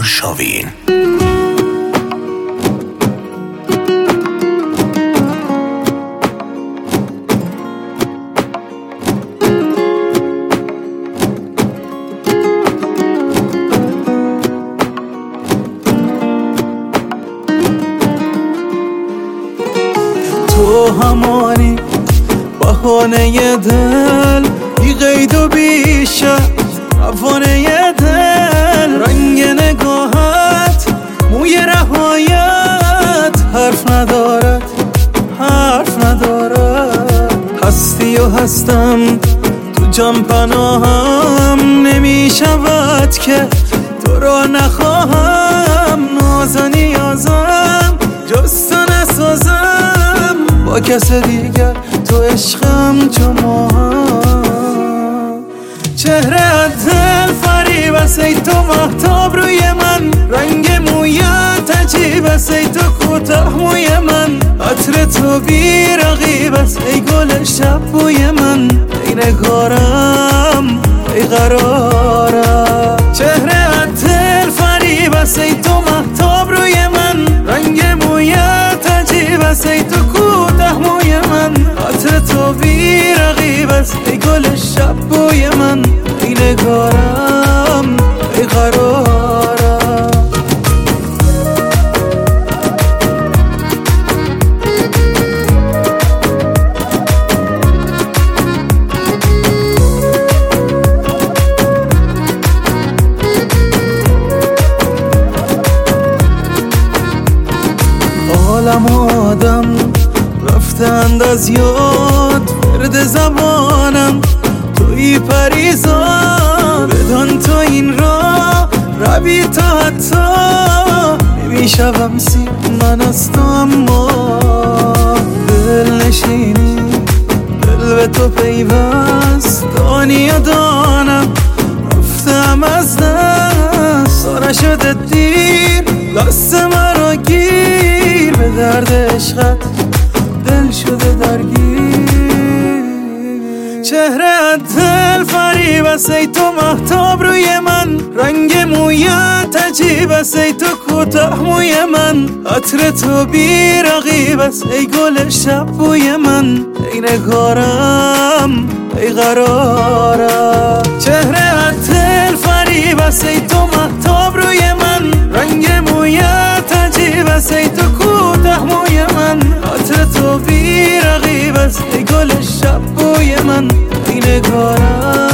آرشاوین. تو همانی بهانه دل، بی قید و بی شرط افانه دل، رنگ نگاهت، موی رهایت، حرف ندارد، حرف ندارد. هستی و هستم تو جان پناهم، نمی شود که تو را نخواهم. ناز و نیازم جز تو نسازم، با کس دیگر تو عشقم چو ماهم. چهره دل فریب است ای تو مهتاب روی من، رنگ مویت عجیب است ای تو کوتاه موی من. عطر تو بی رقیب است ای گل شب بوی من، ای نگارم ای قرارم. چهره دل فریب است ای تو مهتاب روی من، رنگ مویت عجیب است ای تو کوتاه موی من. عطر تو بی رقیب است ای گل شب بوی من، ای نگارم ای قرارم. عالم آدم رفتند از یاد، ورد زبانم توی پریزاد. بدان تو این را روی تا حتی نمیشوم سیر من از تو، اما دل نشینی دل به تو پیوست. دانی و دانم رفتم از دست، نشده دیر دست مرا گیر. به درد عشقت دل شده درگیر. چهره دل فریب است ای تو مهتاب روی من، رنگ مویت عجیب است ای تو کوتاه موی من. عطر تو بی رقیب است ای گل شب بوی من، ای نگارم ای قرارم. چهره دل فریب است ای تو مهتاب روی من، رنگ مویت عجیب است ای تو کوتاه موی من. عطر تو بی رقیب است ای گل شب بوی من، ای نگارم